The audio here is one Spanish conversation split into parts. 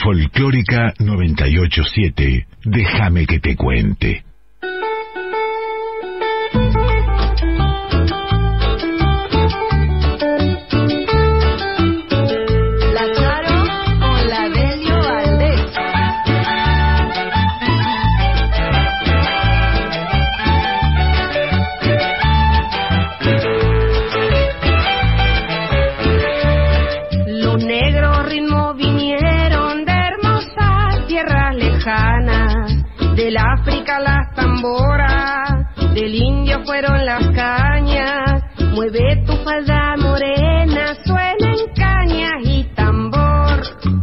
Folclórica 98.7. Déjame que te cuente. Del África las tamboras, del indio fueron las cañas. Mueve tu falda morena, suenan cañas y tambor.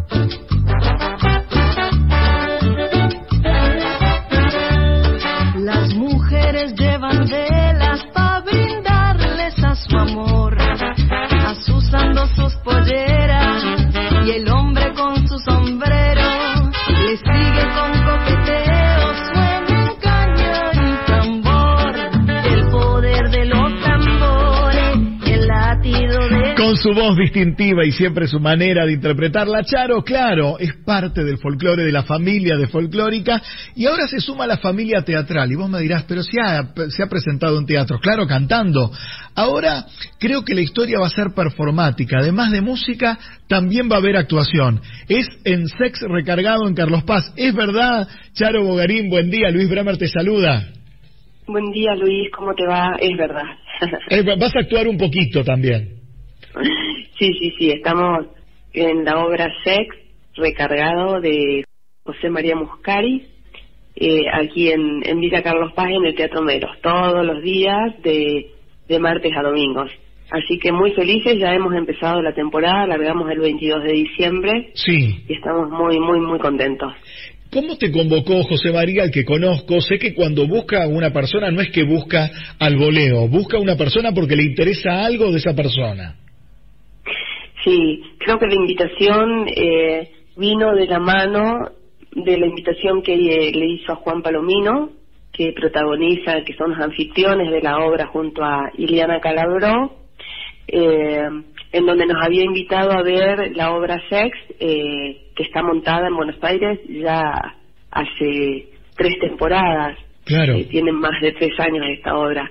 Las mujeres llevan velas para brindarles a su amor, azuzando sus polleras, y el hombre con su sombrero le sigue con coqueteo, suena caña y tambor, el poder de los tambores, el latido de... Con su voz distintiva y siempre su manera de interpretarla, Charo, claro, es parte del folclore, de la familia de Folclórica, y ahora se suma a la familia teatral, y vos me dirás, pero se ha presentado en teatros, claro, cantando. Ahora creo que la historia va a ser performática, además de música, también va a haber actuación. Es en Sex Recargado en Carlos Paz. ¿Es verdad, Charo Bogarín? Buen día, Luis Bremer te saluda. Buen día, Luis, ¿cómo te va? Es verdad. Vas a actuar un poquito también. Sí, estamos en la obra Sex Recargado de José María Muscari, aquí en Villa Carlos Paz, en el Teatro Melos, todos los días de martes a domingos. Así que muy felices, ya hemos empezado la temporada, largamos el 22 de diciembre. Sí. Y estamos muy contentos. ¿Cómo te convocó José María, al que conozco? Sé que cuando busca a una persona no es que busca al voleo, busca a una persona porque le interesa algo de esa persona. Sí, creo que la invitación vino de la mano de la invitación que le hizo a Juan Palomino, que protagoniza, que son los anfitriones de la obra junto a Iliana Calabró, en donde nos había invitado a ver la obra Sex, que está montada en Buenos Aires ya hace 3 temporadas. Claro. Tienen más de 3 años esta obra.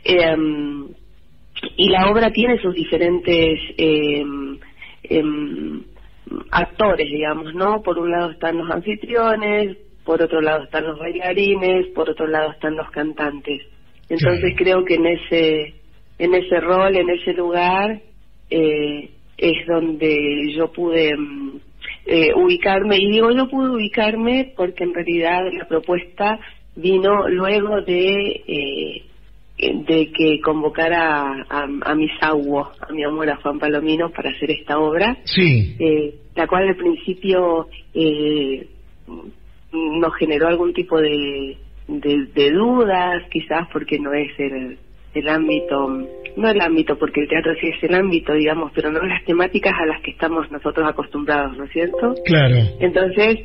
Y la obra tiene sus diferentes actores, digamos, ¿no? Por un lado están los anfitriones, por otro lado están los bailarines, por otro lado están los cantantes. Entonces creo que en ese rol, en ese lugar, es donde yo pude ubicarme, y digo yo pude ubicarme porque en realidad la propuesta vino luego de que convocara a mi saugo, a mi amor, a Juan Palomino, para hacer esta obra. Sí. La cual al principio nos generó algún tipo de dudas, quizás porque no es el ámbito, no el ámbito, porque el teatro sí es el ámbito, digamos, pero no las temáticas a las que estamos nosotros acostumbrados, ¿no es cierto? Claro. Entonces,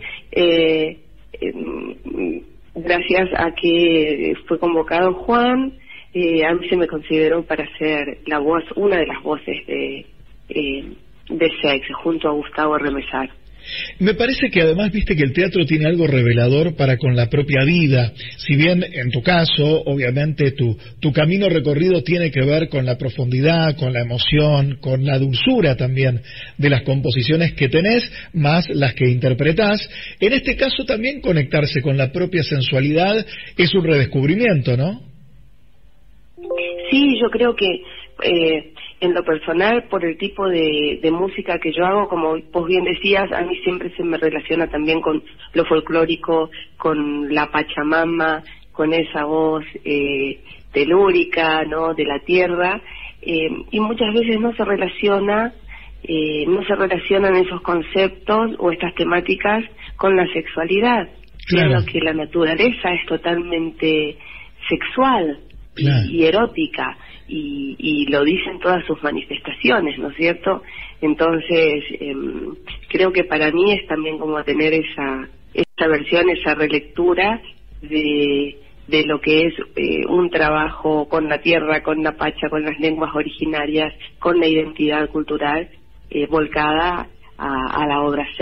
gracias a que fue convocado Juan, a mí se me consideró para ser la voz, una de las voces de Sex, junto a Gustavo Remesar. Me parece que además viste que el teatro tiene algo revelador para con la propia vida. Si bien en tu caso, obviamente tu camino recorrido tiene que ver con la profundidad, con la emoción, con la dulzura también de las composiciones que tenés, más las que interpretás. En este caso también conectarse con la propia sensualidad es un redescubrimiento, ¿no? Sí, yo creo que en lo personal, por el tipo de música que yo hago, como vos bien decías, a mí siempre se me relaciona también con lo folclórico, con la Pachamama, con esa voz telúrica, ¿no?, de la tierra, y muchas veces no se relacionan esos conceptos o estas temáticas con la sexualidad. Claro. Siendo que la naturaleza es totalmente sexual. Claro. Y erótica, y lo dicen todas sus manifestaciones, ¿no es cierto? Entonces, creo que para mí es también como tener esa versión, esa relectura de lo que es un trabajo con la tierra, con la pacha, con las lenguas originarias, con la identidad cultural volcada a la obra Sex.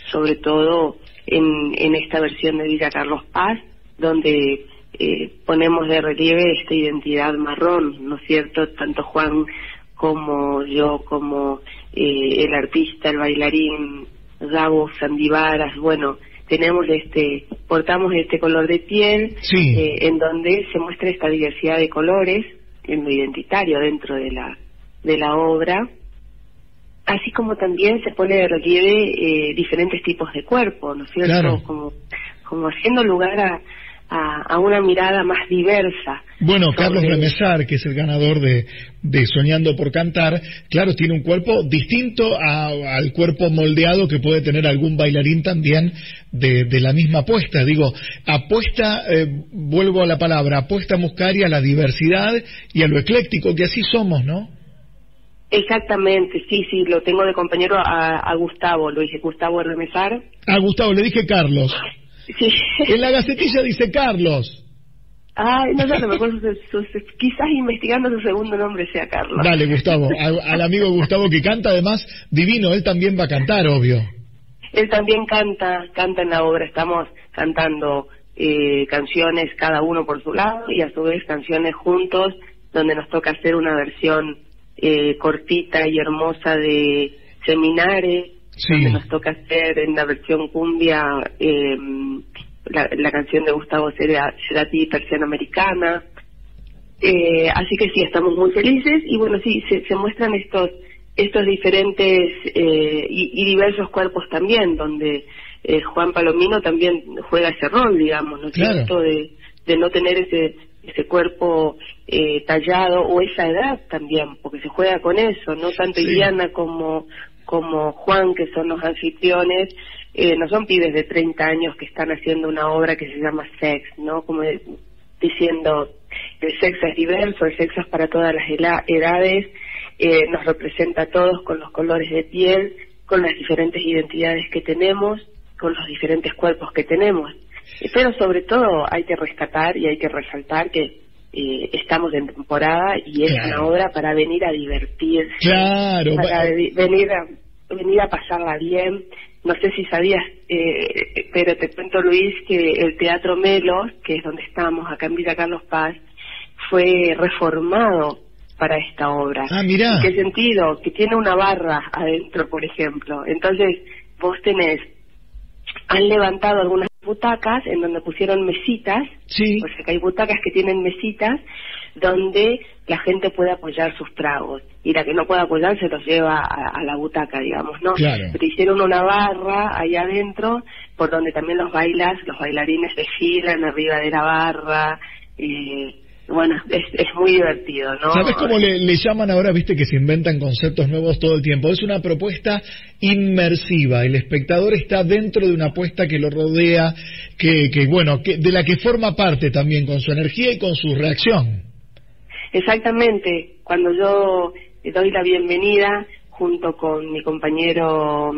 sobre todo en esta versión de Villa Carlos Paz, donde ponemos de relieve esta identidad marrón, ¿no es cierto? Tanto Juan como yo, como el artista, el bailarín Gabo Sandivaras, bueno, portamos este color de piel, sí, en donde se muestra esta diversidad de colores en lo identitario dentro de la obra, así como también se pone de relieve diferentes tipos de cuerpo, ¿no es cierto? Claro. Como haciendo lugar a una mirada más diversa. Bueno, Carlos Remesar, que es el ganador de Soñando por Cantar, claro, tiene un cuerpo distinto al cuerpo moldeado que puede tener algún bailarín también de la misma apuesta. Digo, apuesta, vuelvo a la palabra, apuesta Muscari a la diversidad y a lo ecléctico, que así somos, ¿no? Exactamente, sí, lo tengo de compañero a Gustavo, lo dije, Gustavo Remesar. A Gustavo, le dije Carlos. Sí. En la Gacetilla dice Carlos. Ay, no sé, mejor quizás investigando su segundo nombre sea Carlos. Dale, Gustavo, al amigo Gustavo, que canta además divino, él también va a cantar, obvio. Él también canta en la obra, estamos cantando canciones cada uno por su lado y a su vez canciones juntos, donde nos toca hacer una versión cortita y hermosa de Seminare, sí, donde nos toca hacer en la versión cumbia la canción de Gustavo Cerati, Persiana Americana. Así que sí, estamos muy felices y bueno, sí, se muestran estos diferentes y diversos cuerpos también, donde Juan Palomino también juega ese rol, digamos, ¿no es cierto? De no tener ese cuerpo tallado o esa edad también, porque se juega con eso, no tanto sí, Iliana como Juan, que son los anfitriones, no son pibes de 30 años que están haciendo una obra que se llama Sex, ¿no? Como diciendo, el sexo es diverso, el sexo es para todas las edades, nos representa a todos con los colores de piel, con las diferentes identidades que tenemos, con los diferentes cuerpos que tenemos. Pero sobre todo hay que rescatar y hay que resaltar que estamos en temporada y es claro, una obra para venir a divertirse, claro, para venir a pasarla bien. No sé si sabías, pero te cuento, Luis, que el Teatro Melos, que es donde estamos, acá en Villa Carlos Paz, fue reformado para esta obra. Ah, mirá. ¿En qué sentido? Que tiene una barra adentro, por ejemplo. Entonces, han levantado algunas butacas en donde pusieron mesitas, sí, o sea que hay butacas que tienen mesitas donde la gente puede apoyar sus tragos y la que no puede apoyar se los lleva a la butaca, digamos, ¿no? Claro. Pero hicieron una barra ahí adentro por donde también los bailarines desfilan arriba de la barra. Bueno, es muy divertido, ¿no? ¿Sabes cómo le llaman ahora? Viste que se inventan conceptos nuevos todo el tiempo. Es una propuesta inmersiva. El espectador está dentro de una apuesta que lo rodea, que de la que forma parte también con su energía y con su reacción. Exactamente. Cuando yo doy la bienvenida junto con mi compañero,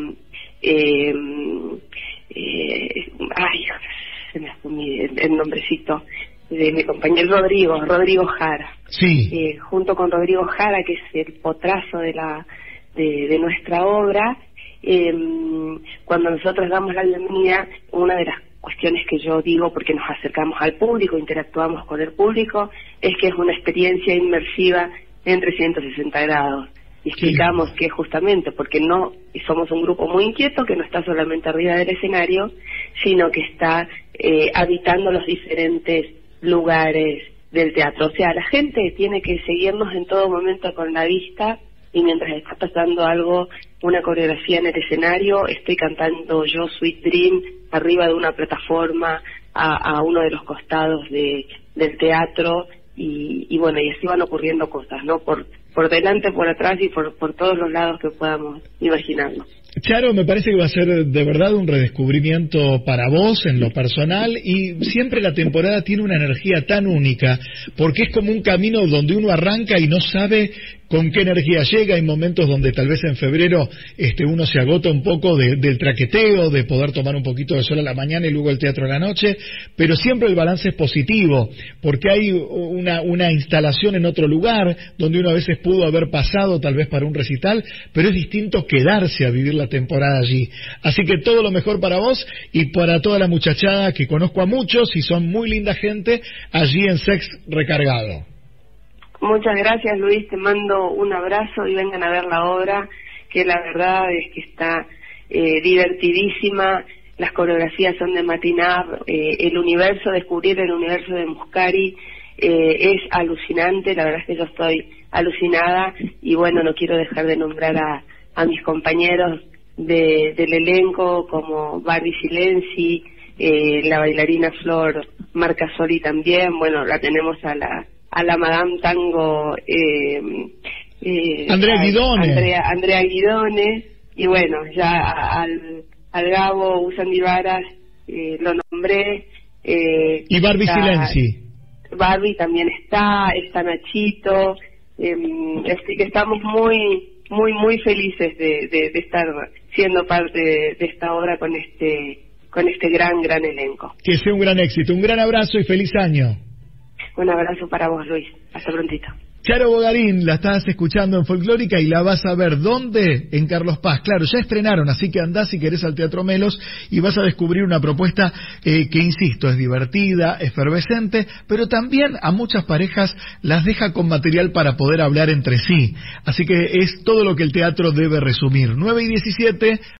se me fue el nombrecito de mi compañero Rodrigo Jara. Sí. Junto con Rodrigo Jara, que es el potrazo de nuestra obra, cuando nosotros damos la bienvenida, una de las cuestiones que yo digo, porque nos acercamos al público, interactuamos con el público, es que es una experiencia inmersiva en 360 grados. Y explicamos que justamente porque no somos un grupo muy inquieto, que no está solamente arriba del escenario, sino que está habitando los diferentes lugares del teatro. O sea, la gente tiene que seguirnos en todo momento con la vista, y mientras está pasando algo, una coreografía en el escenario, estoy cantando yo Sweet Dream arriba de una plataforma a uno de los costados del teatro, y bueno, y así van ocurriendo cosas, ¿no? Por delante, por atrás y por todos los lados que podamos imaginarnos. Charo, me parece que va a ser de verdad un redescubrimiento para vos en lo personal, y siempre la temporada tiene una energía tan única, porque es como un camino donde uno arranca y no sabe con qué energía llega. Hay momentos donde tal vez en febrero uno se agota un poco del traqueteo, de poder tomar un poquito de sol a la mañana y luego el teatro a la noche, pero siempre el balance es positivo, porque hay una instalación en otro lugar donde uno a veces pudo haber pasado tal vez para un recital, pero es distinto quedarse a vivir la temporada allí. Así que todo lo mejor para vos y para toda la muchachada, que conozco a muchos y son muy linda gente allí en Sex Recargado. Muchas gracias, Luis, te mando un abrazo y vengan a ver la obra, que la verdad es que está divertidísima, las coreografías son de Matinar, descubrir el universo de Muscari es alucinante, la verdad es que yo estoy alucinada y bueno, no quiero dejar de nombrar a mis compañeros del elenco como Barbie Silenzi, la bailarina Flor Marcasoli también, bueno, la tenemos a la Madame Tango Andrea Guidone, y bueno, ya al Gabo Usandi Varas lo nombré, y Barbie Silenzi. Barbie también está Nachito, que estamos muy felices de estar siendo parte de esta obra con este gran elenco. Que sea un gran éxito, un gran abrazo y feliz año. Un abrazo para vos, Luis. Hasta prontito. Charo Bogarín, la estás escuchando en Folclórica y la vas a ver. ¿Dónde? En Carlos Paz. Claro, ya estrenaron, así que andá si querés al Teatro Melos y vas a descubrir una propuesta que, insisto, es divertida, efervescente, pero también a muchas parejas las deja con material para poder hablar entre sí. Así que es todo lo que el teatro debe resumir. 9:17.